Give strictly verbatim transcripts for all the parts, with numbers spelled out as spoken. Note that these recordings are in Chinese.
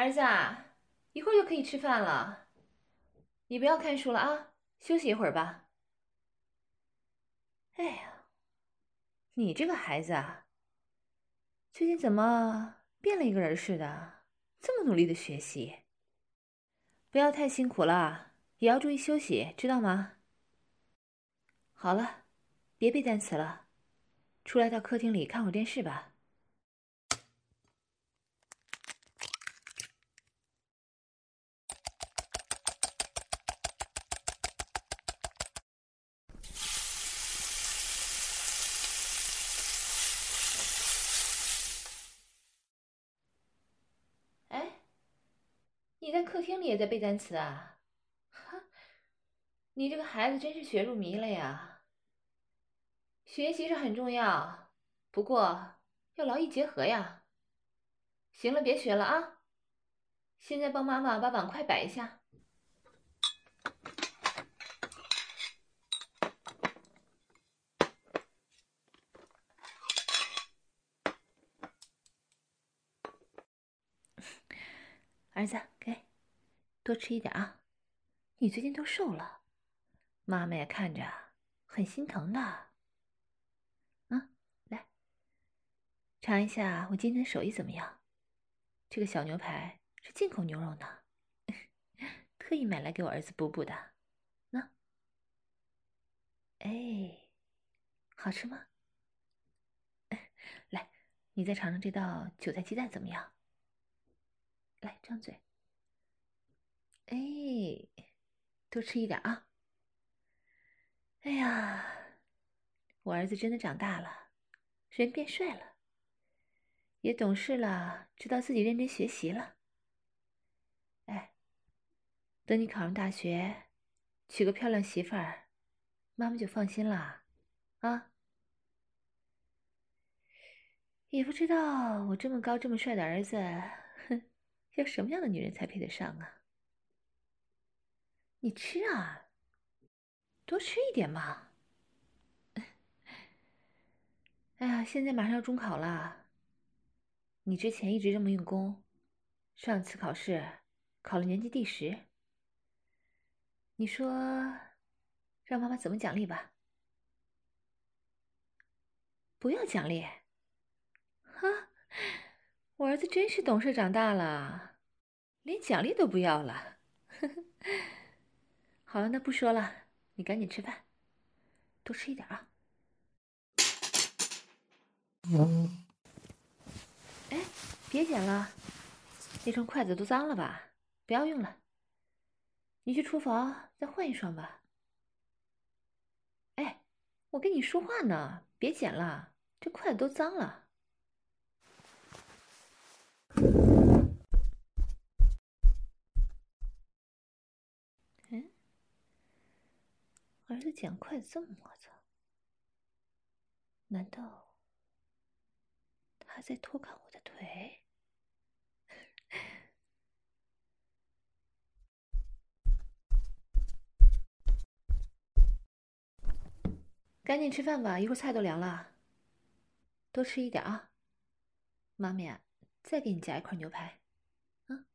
儿子啊，一会儿就可以吃饭了，你不要看书了啊，休息一会儿吧。哎呀，你这个孩子啊，最近怎么变了一个人似的，这么努力的学习？不要太辛苦了，也要注意休息，知道吗？好了，别背单词了，出来到客厅里看会儿电视吧。哎，你在客厅里也在背单词啊？哈，你这个孩子真是学入迷了呀。学习是很重要，不过要劳逸结合呀。行了，别学了啊！现在帮妈妈把碗筷摆一下。儿子，给，多吃一点啊！你最近都瘦了，妈妈也看着很心疼的。啊，来，尝一下我今天的手艺怎么样？这个小牛排是进口牛肉呢，特意买来给我儿子补补的。那，哎，好吃吗？来，你再尝尝这道韭菜鸡蛋怎么样？来，张嘴。哎，多吃一点啊！哎呀，我儿子真的长大了，人变帅了，也懂事了，知道自己认真学习了。哎，等你考上大学，娶个漂亮媳妇儿，妈妈就放心了。啊，也不知道我这么高这么帅的儿子，哼，要什么样的女人才配得上啊？你吃啊，多吃一点嘛。哎呀，现在马上要中考了，你之前一直这么用功，上次考试考了年级第十，你说让妈妈怎么奖励吧？不要奖励。哈，我儿子真是懂事长大了，连奖励都不要了。好了，那不说了，你赶紧吃饭，多吃一点啊。哎，别捡了，那双筷子都脏了吧？不要用了，你去厨房再换一双吧。哎，我跟你说话呢，别捡了，这筷子都脏了。嗯，儿子捡筷子这么磨蹭，难道他在偷看我的腿？赶紧吃饭吧，一会儿菜都凉了。多吃一点啊，妈咪啊，再给你夹一块牛排。啊，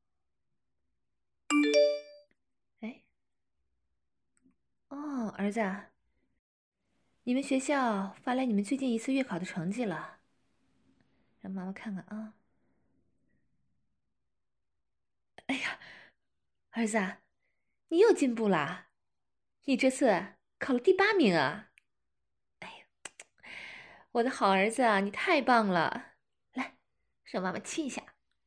哎，哦，儿子啊，你们学校发来你们最近一次月考的成绩了，让妈妈看看啊。哎呀，儿子啊，你又进步啦！你这次考了第八名啊！哎呀，我的好儿子啊，你太棒了！来，让妈妈亲一下。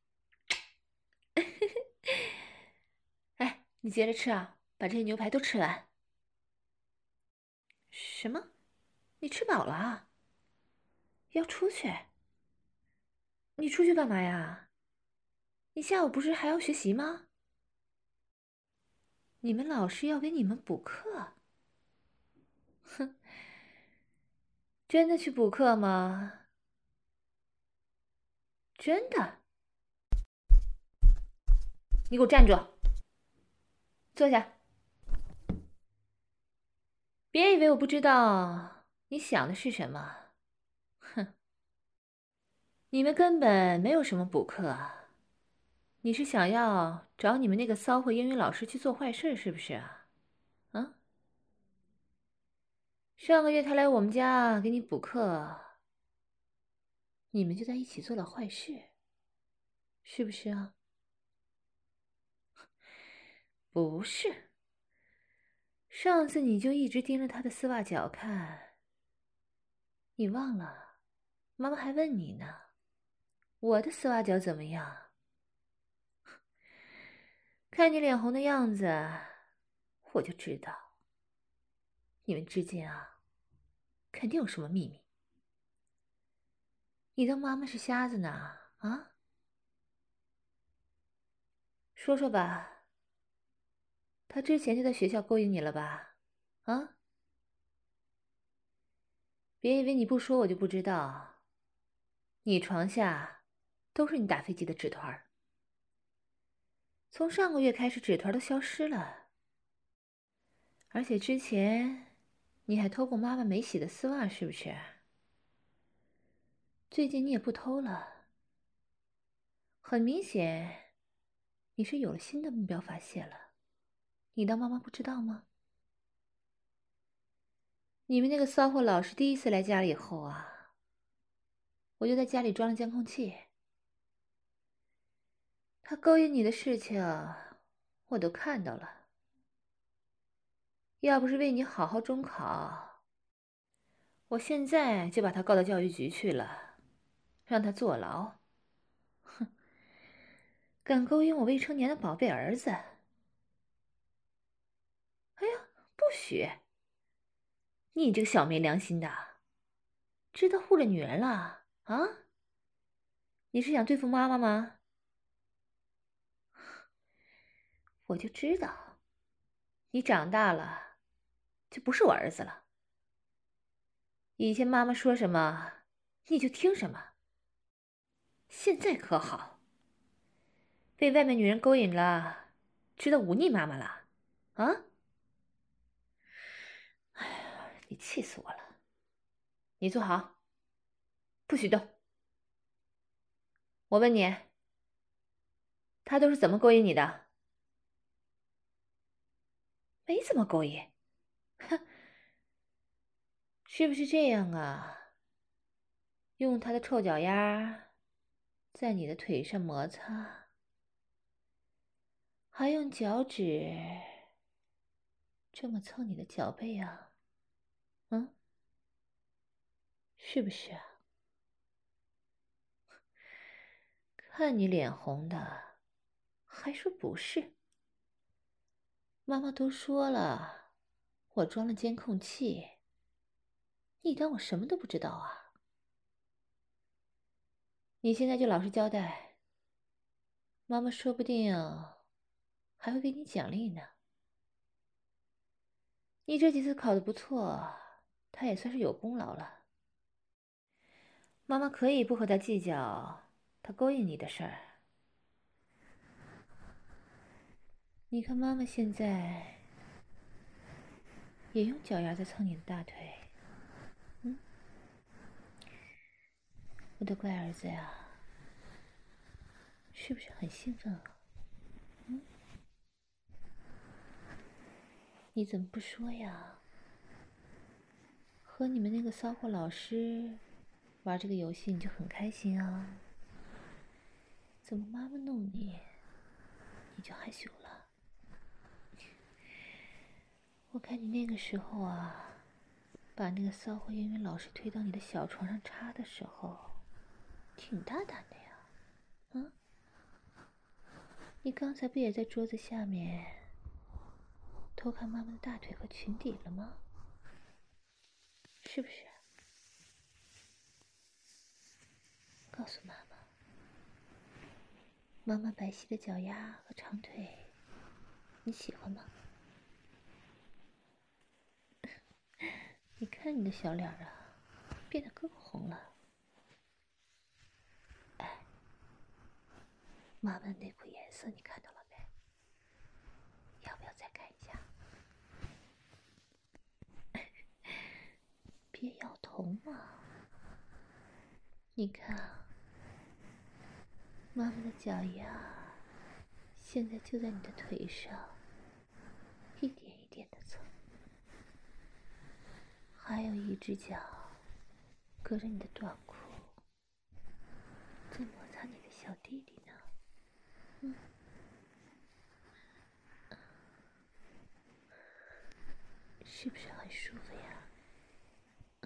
哎，你接着吃啊，把这些牛排都吃完。什么？你吃饱了啊？要出去？你出去干嘛呀？你下午不是还要学习吗？你们老师要给你们补课？哼，真的去补课吗？真的？你给我站住！坐下！别以为我不知道你想的是什么。哼，你们根本没有什么补课， 你是想要找你们那个骚货英语老师去做坏事是不是啊？啊？上个月他来我们家给你补课，你们就在一起做了坏事，是不是啊？不是。上次你就一直盯着他的丝袜脚看，你忘了？妈妈还问你呢，我的丝袜脚怎么样？看你脸红的样子，我就知道你们之间啊，肯定有什么秘密。你当妈妈是瞎子呢？啊？说说吧，他之前就在学校勾引你了吧？啊？别以为你不说我就不知道，你床下都是你打飞机的纸团儿。从上个月开始，纸团都消失了，而且之前你还偷过妈妈没洗的丝袜，是不是？最近你也不偷了，很明显，你是有了新的目标发泄了。你当妈妈不知道吗？你们那个骚货老师第一次来家里以后啊，我就在家里装了监控器。他勾引你的事情，我都看到了。要不是为你好好中考，我现在就把他告到教育局去了，让他坐牢。哼，敢勾引我未成年的宝贝儿子！哎呀，不许！你这个小没良心的，知道护着女人了啊？你是想对付妈妈吗？我就知道，你长大了就不是我儿子了。以前妈妈说什么，你就听什么。现在可好，被外面女人勾引了，知道忤逆妈妈了，啊？哎呀，你气死我了！你坐好，不许动。我问你，他都是怎么勾引你的？没怎么勾引，哼，是不是这样啊？用他的臭脚丫在你的腿上摩擦，还用脚趾这么蹭你的脚背啊？嗯，是不是啊？看你脸红的，还说不是？妈妈都说了，我装了监控器，你当我什么都不知道啊？你现在就老实交代，妈妈说不定还会给你奖励呢。你这几次考得不错，她也算是有功劳了。妈妈可以不和他计较他勾引你的事儿。你看妈妈现在也用脚丫在蹭你的大腿，嗯，我的乖儿子呀，是不是很兴奋啊？嗯，你怎么不说呀？和你们那个骚货老师玩这个游戏你就很开心啊？怎么妈妈弄你，你就害羞了？我看你那个时候啊，把那个骚货英语老师推到你的小床上插的时候，挺大胆的呀，啊？你刚才不也在桌子下面偷看妈妈的大腿和裙底了吗？是不是？告诉妈妈，妈妈白皙的脚丫和长腿，你喜欢吗？你看你的小脸啊，变得更红了。哎，妈妈的内裤颜色你看到了没？要不要再看一下？别摇头嘛。你看，妈妈的脚丫现在就在你的腿上，一点一点的走。还有一只脚隔着你的短裤，在摩擦你的小弟弟呢。嗯，是不是很舒服呀？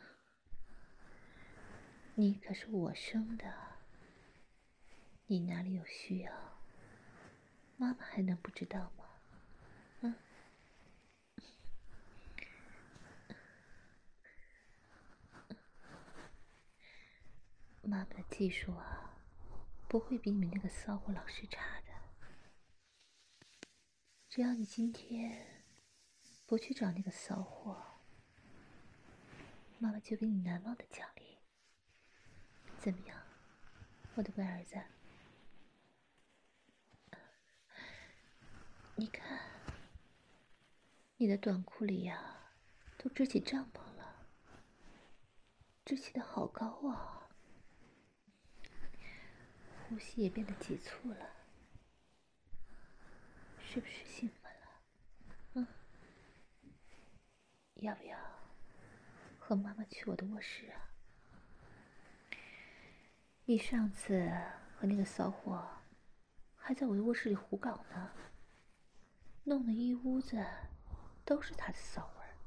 你可是我生的，你哪里有需要，妈妈还能不知道吗？嗯。妈妈的技术啊，不会比你们那个骚货老师差的。只要你今天不去找那个骚货，妈妈就给你难忘的奖励。怎么样，我的乖儿子？你看，你的短裤里呀、啊，都支起帐篷了，支起的好高啊，呼吸也变得急促了，是不是兴奋了？嗯，要不要和妈妈去我的卧室啊？你上次和那个骚货还在我的卧室里胡搞呢，弄得一屋子都是他的骚味儿。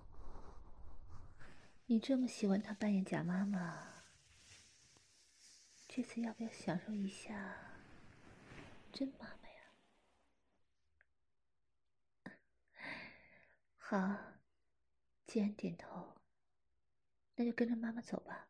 你这么喜欢他扮演假妈妈，这次要不要享受一下真妈妈呀？好，既然点头，那就跟着妈妈走吧。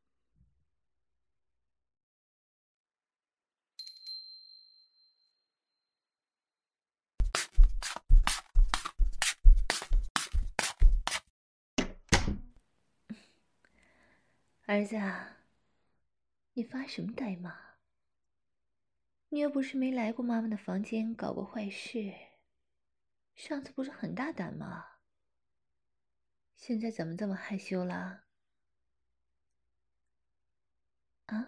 儿子啊，你发什么呆嘛？你又不是没来过妈妈的房间搞过坏事，上次不是很大胆吗？现在怎么这么害羞了？啊？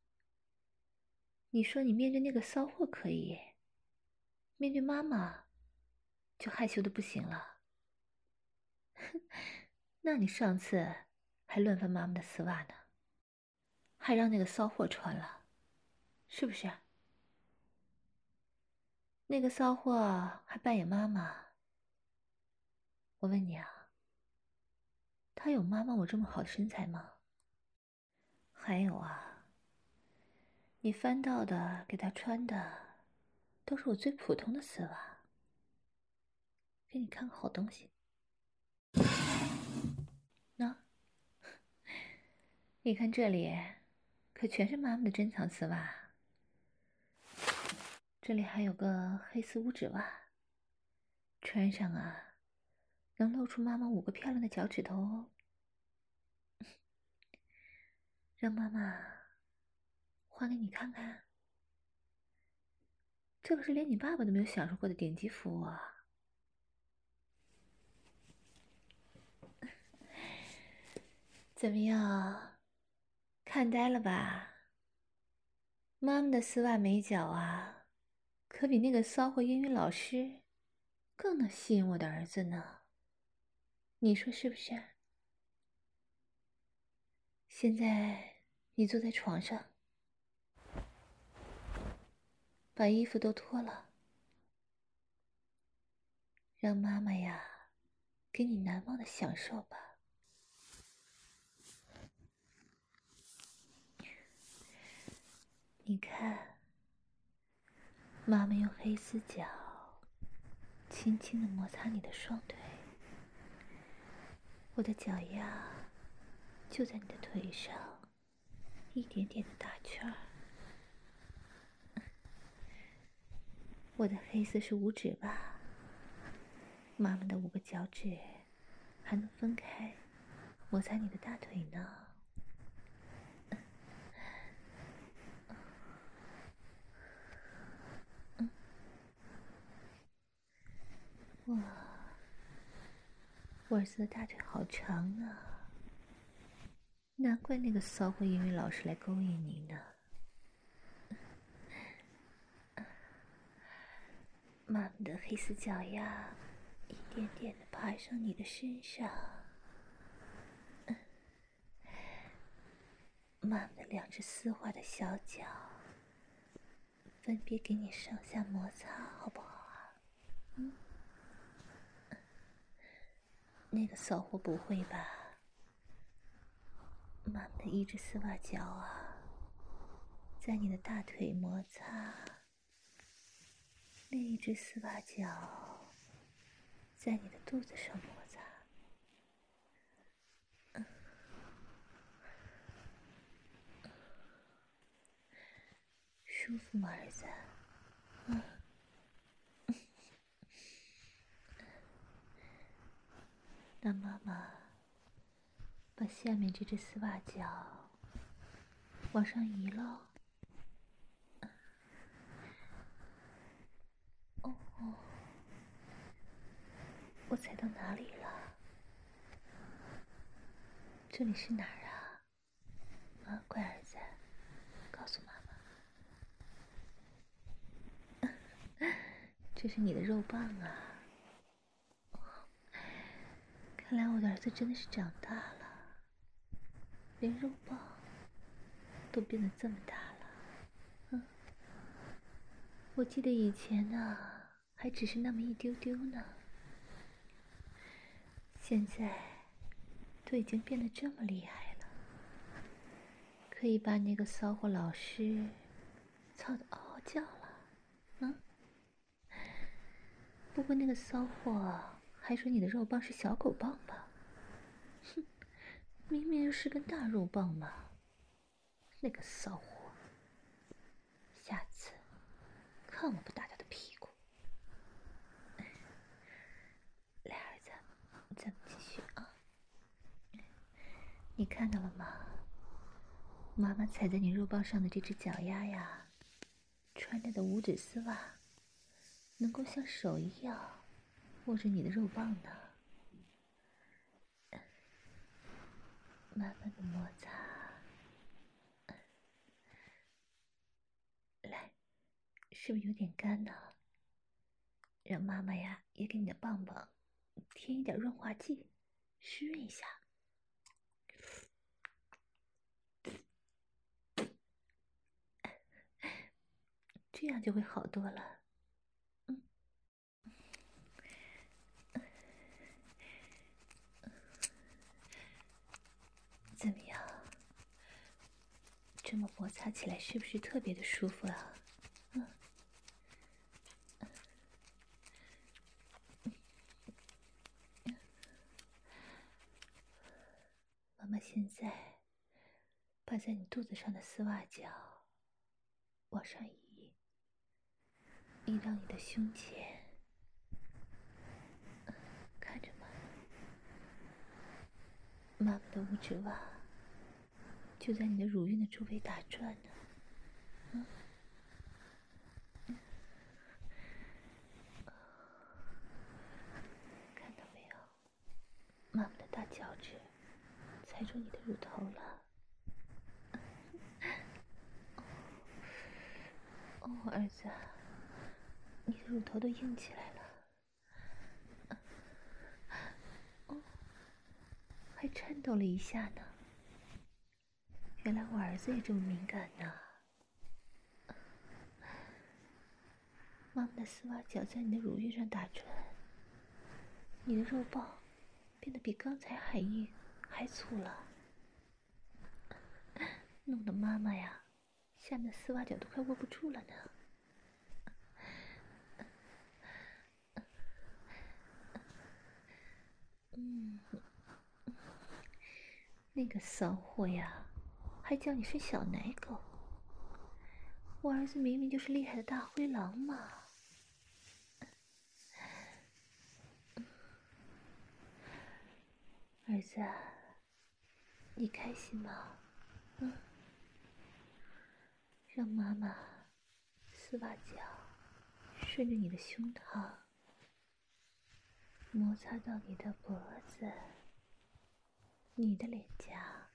你说你面对那个骚货可以，面对妈妈就害羞的不行了？那你上次还乱翻妈妈的丝袜呢，还让那个骚货穿了，是不是？那个骚货还扮演妈妈。我问你啊，他有妈妈我这么好的身材吗？还有啊，你翻到的给他穿的都是我最普通的丝袜。给你看个好东西，喏，你看这里可全是妈妈的珍藏丝袜，这里还有个黑丝五指袜，穿上啊能露出妈妈五个漂亮的脚趾头哦。让妈妈还给你看看，这可是连你爸爸都没有享受过的顶级服务啊！怎么样，看呆了吧？妈妈的丝袜美脚啊，可比那个骚货英语老师更能吸引我的儿子呢。你说是不是？现在你坐在床上，把衣服都脱了，让妈妈呀给你难忘的享受吧。你看，妈妈用黑丝脚轻轻地摩擦你的双腿，我的脚丫就在你的腿上，一点点的打圈儿。我的黑丝是五指袜，妈妈的五个脚趾还能分开摩擦你的大腿呢。嗯，哇，我儿子的大腿好长啊，难怪那个骚货英语老师来勾引你呢。 妈妈的黑丝脚丫一点点的爬上你的身上，妈妈的两只丝滑的小脚分别给你上下摩擦，好不好啊？嗯，那个骚货不会吧？妈妈的一只丝袜脚啊，在你的大腿摩擦，另一只丝袜脚在你的肚子上摩擦。嗯，舒服吗，儿子？嗯。那妈妈把下面这只丝袜脚往上移喽。哦哦，我踩到哪里了？这里是哪儿啊？啊，乖儿子，告诉妈妈。这是你的肉棒啊！哦，看来我的儿子真的是长大了，连肉棒都变得这么大了。嗯，我记得以前呢，还只是那么一丢丢呢，现在都已经变得这么厉害了，可以把那个骚货老师操得嗷嗷叫了。嗯，不过那个骚货还说你的肉棒是小狗棒吧？哼，明明就是根大肉棒嘛！那个骚货，下次看我不打他的屁股！来，儿子，咱们继续啊！你看到了吗？妈妈踩在你肉棒上的这只脚丫呀，穿着的五指丝袜，能够像手一样握着你的肉棒呢。慢慢的摩擦，来，是不是有点干呢？让妈妈呀也给你的棒棒添一点润滑剂，湿润一下。这样就会好多了。嗯，怎么样？这么摩擦起来是不是特别的舒服啊？嗯。妈妈现在把在你肚子上的丝袜脚往上移，移到你的胸前，看着妈妈，妈妈的五指袜就在你的乳晕的周围打转呢。嗯，看到没有？妈妈的大脚趾踩住你的乳头了。哦，儿子，你的乳头都硬起来了。哦，还颤抖了一下呢。原来我儿子也这么敏感呢。妈妈的丝袜脚在你的乳晕上打转，你的肉棒变得比刚才还硬还粗了，弄得妈妈呀，下面的丝袜脚都快握不住了呢。嗯，那个骚货呀，还叫你是小奶狗。我儿子明明就是厉害的大灰狼嘛。儿子，你开心吗？嗯，让妈妈丝袜脚顺着你的胸膛摩擦到你的脖子、你的脸颊，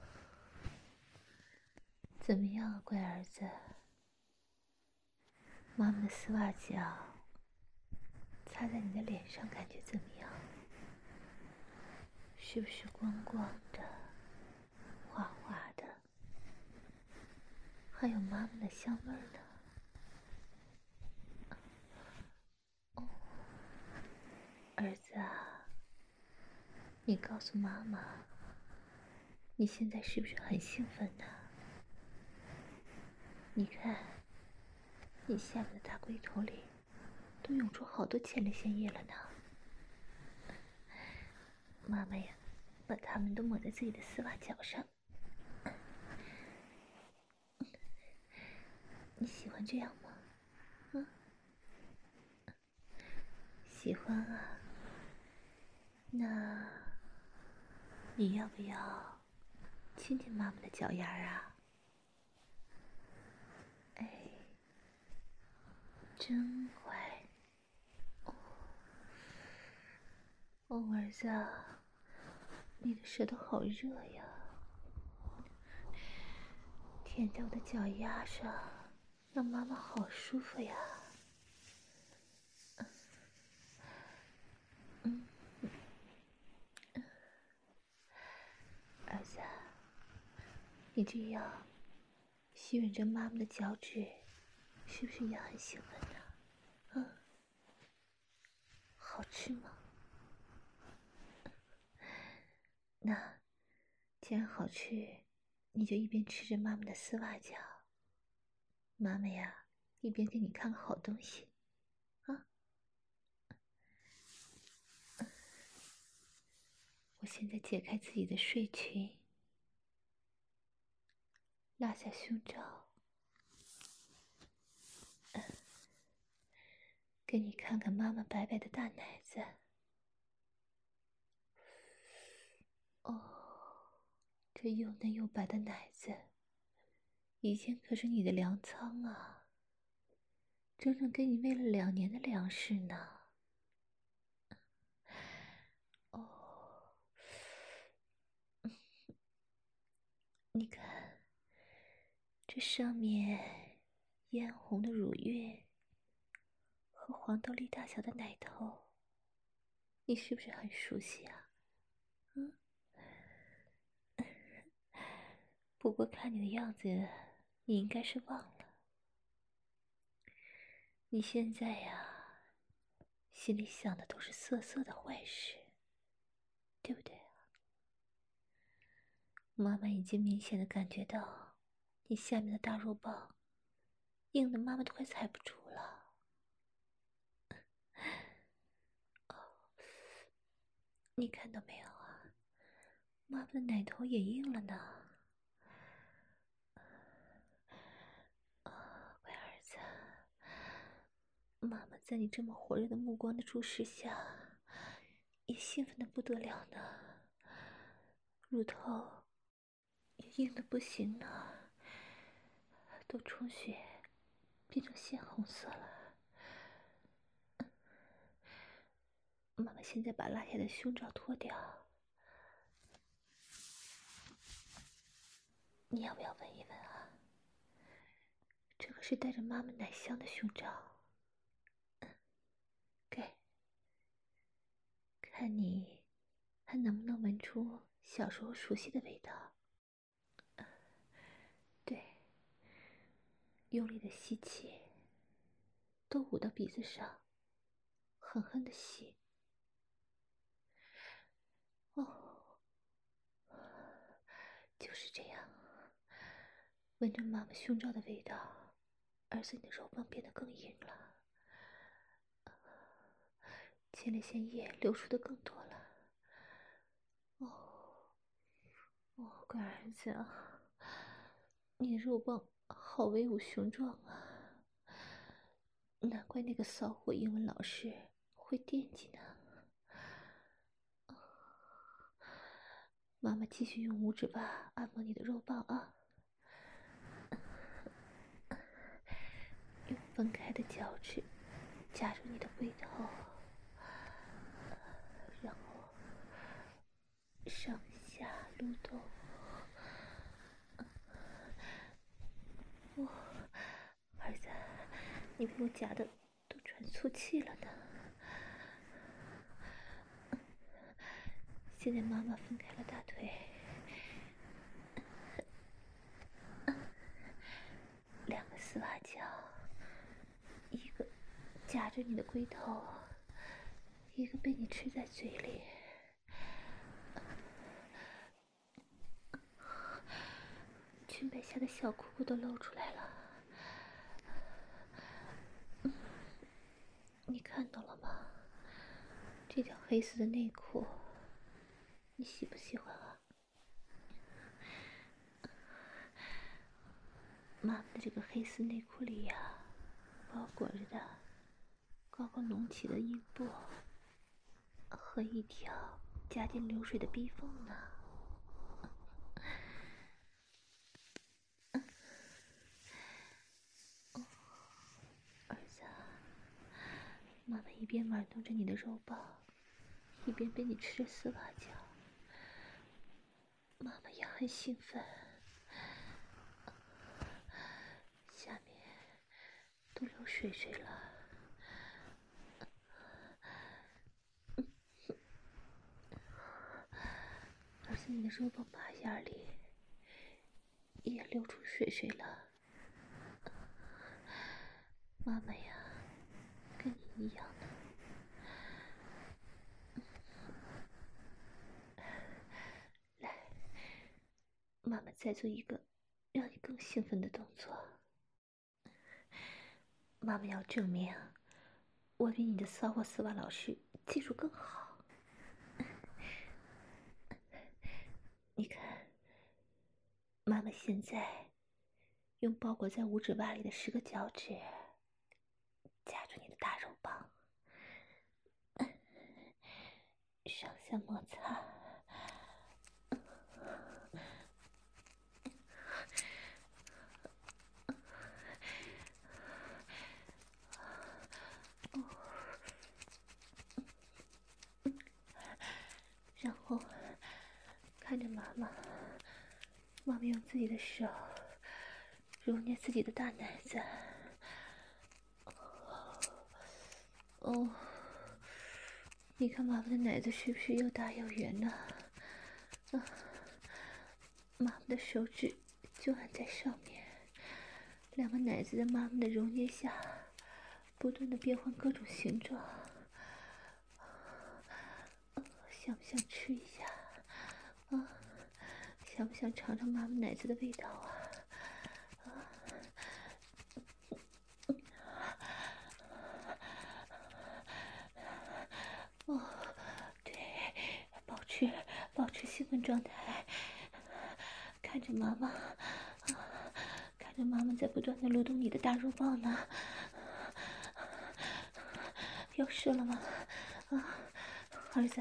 怎么样啊，乖儿子？ 妈妈的丝袜脚擦在你的脸上，感觉怎么样？是不是光光的、滑滑的？还有妈妈的香味呢。哦，儿子啊，你告诉妈妈，你现在是不是很兴奋呢？你看，你下面的大龟头里都涌出好多前列腺液了呢。妈妈呀，把它们都抹在自己的丝袜脚上。你喜欢这样吗？嗯，喜欢啊。那你要不要亲亲妈妈的脚丫啊？哎，真乖。哦，哦，儿子啊，你的舌头好热呀，舔在我的脚丫上，让妈妈好舒服呀。嗯，儿子，你这样吸吮着妈妈的脚趾，是不是也很兴奋呢？嗯，好吃吗？那既然好吃，你就一边吃着妈妈的丝袜脚，妈妈呀，一边给你看个好东西啊。我现在解开自己的睡裙，拉下胸罩，给你看看妈妈白白的大奶子。哦，这又嫩又白的奶子，以前可是你的粮仓啊，整整给你喂了两年的粮食呢。哦，你看，这上面嫣红的乳晕和黄豆粒大小的奶头，你是不是很熟悉啊？嗯。不过看你的样子，你应该是忘了。你现在呀，心里想的都是色色的坏事，对不对啊？妈妈已经明显的感觉到，你下面的大肉棒硬的妈妈都快踩不住了。你看到没有啊？妈妈的奶头也硬了呢。啊，乖儿子，妈妈在你这么火热的目光的注视下，也兴奋的不得了呢。乳头也硬的不行了，都充血变成鲜红色了。妈妈现在把拉下的胸罩脱掉，你要不要闻一闻啊？这可是带着妈妈奶香的胸罩。给，看你还能不能闻出小时候熟悉的味道。对，用力的吸气，都捂到鼻子上，狠狠的吸。哦，就是这样，闻着妈妈胸罩的味道，儿子你的肉棒变得更硬了，前列腺液流出的更多了。哦，哦，乖儿子啊，你的肉棒好威武雄壮啊，难怪那个骚货英文老师会惦记呢。妈妈继续用拇指吧按摩你的肉棒啊，用分开的脚趾夹住你的龟头，然后上下撸动。哦，儿子， 你被我夹的都喘粗气了呢。现在妈妈分开了大腿，两个丝袜脚，一个夹着你的龟头，一个被你吃在嘴里。裙摆下的小裤裤都露出来了，你看到了吗？这条黑色的内裤，你喜不喜欢啊？妈妈的这个黑丝内裤里呀、啊，包裹着的高高隆起的阴部和一条夹进流水的逼缝呢。儿子，妈妈一边玩弄着你的肉棒，一边被你吃着丝袜脚，妈妈也很兴奋，下面都流水水了。儿子，你的肉棒马眼里也流出水水了。妈妈呀，跟你一样的。来，妈妈再做一个让你更兴奋的动作。妈妈要证明我比你的骚货丝袜老师技术更好。你看，妈妈现在用包裹在五指袜里的十个脚趾夹住你的大肉棒，上下摩擦。然后看着妈妈，妈妈用自己的手揉捏自己的大奶子。哦，你看妈妈的奶子是不是又大又圆呢？啊，妈妈的手指就按在上面，两个奶子在妈妈的揉捏下，不断的变换各种形状。想不想吃一下？啊，想不想尝尝妈妈奶子的味道啊？啊，哦，对，保持保持兴奋状态，看着妈妈，啊，看着妈妈在不断的撸动你的大肉棒呢。要射了吗？啊，儿子，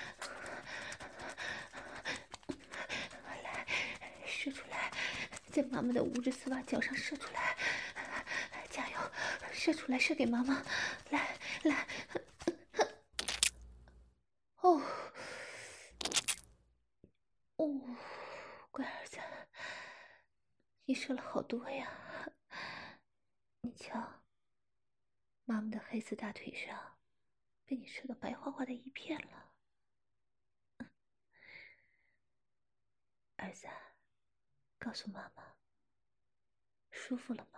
来，射出来，在妈妈的五指丝袜脚上射出来，加油，射出来，射给妈妈，来来。哦，哦，乖儿子，你射了好多呀！你瞧，妈妈的黑色大腿上被你射到白花花的一片了。儿子，告诉妈妈，舒服了吗？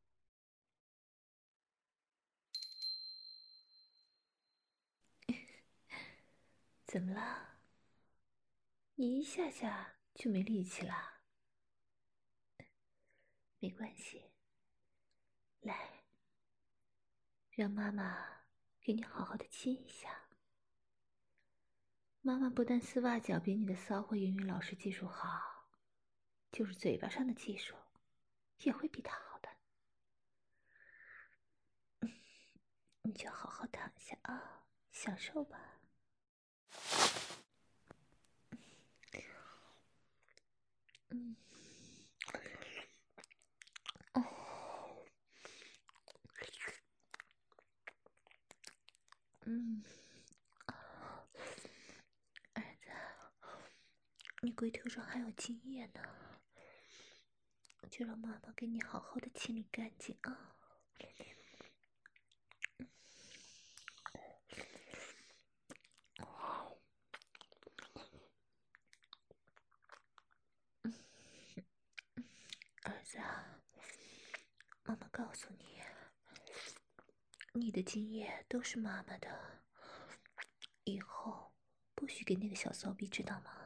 怎么了？你一下下就没力气了？没关系，来，让妈妈给你好好的亲一下。妈妈不但丝袜脚比你的骚货英语老师技术好，就是嘴巴上的技术也会比他好的。嗯，你就好好躺下啊，享受吧。嗯，哦，嗯，儿子，你龟头上还有精液呢，就让妈妈给你好好的清理干净啊。 子啊，妈妈告诉你，你的精液都是妈妈的，以后不许给那个小骚逼知道吗？